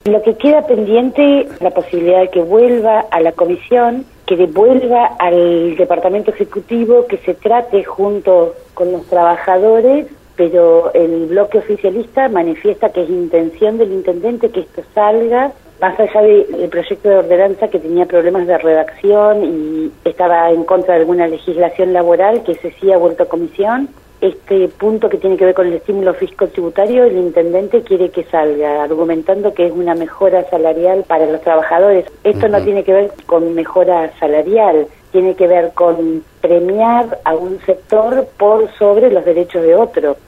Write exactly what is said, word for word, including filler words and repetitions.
Lo que queda pendiente es la posibilidad de que vuelva a la comisión, que devuelva al departamento ejecutivo, que se trate junto con los trabajadores, pero el bloque oficialista manifiesta que es intención del intendente que esto salga, más allá del proyecto de ordenanza que tenía problemas de redacción y estaba en contra de alguna legislación laboral, que ese sí ha vuelto a comisión. Este punto que tiene que ver con el estímulo fiscal tributario, el intendente quiere que salga, argumentando que es una mejora salarial para los trabajadores. Esto uh-huh. no tiene que ver con mejora salarial, tiene que ver con premiar a un sector por sobre los derechos de otro.